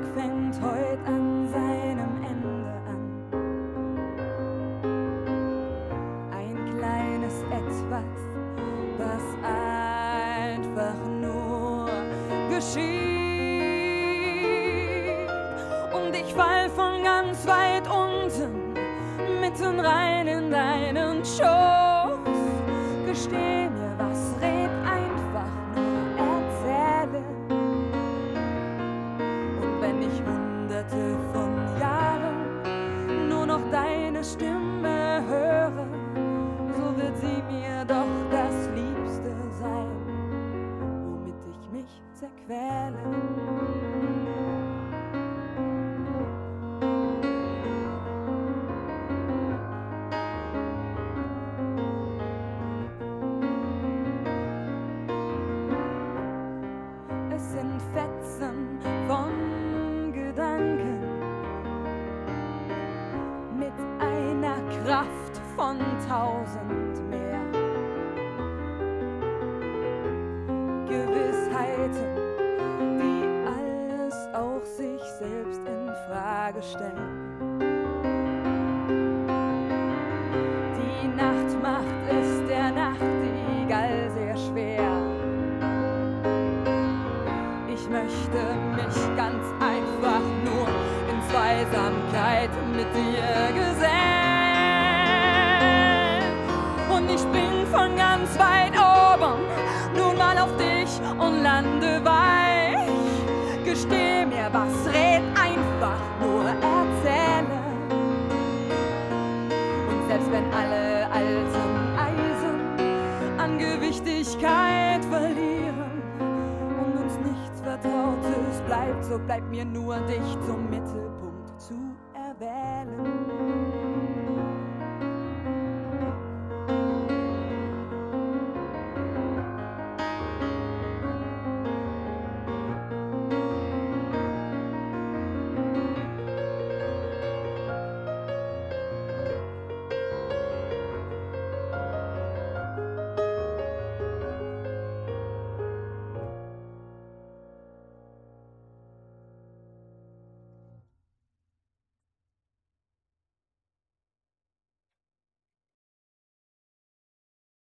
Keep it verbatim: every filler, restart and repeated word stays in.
fängt heut an seinem Ende an. Ein kleines Etwas, das einfach nur geschieht. Und ich fall von ganz weit unten mitten rein in deinen Schoß. Gesteh mir, was red einfach nur erzähle. Und wenn ich hunderte von Jahren nur noch deine Stimme höre, so wird sie mir doch das Liebste sein, womit ich mich zerquäle. Fetzen von Gedanken mit einer Kraft von tausend mehr. Gewissheiten, die alles auch sich selbst in Frage stellen. Die Nacht macht es der Nachtigall sehr schwer. Ich möchte mich ganz einfach nur in Zweisamkeit mit dir gesellen. Und ich spring von ganz weit oben nun mal auf dich und lande weich. Gesteh mir, was red einfach nur erzähle. Und selbst wenn alle alten Eisen an Gewichtigkeit verlieren, Vertrautes bleibt, so bleibt mir nur dich zum Mittelpunkt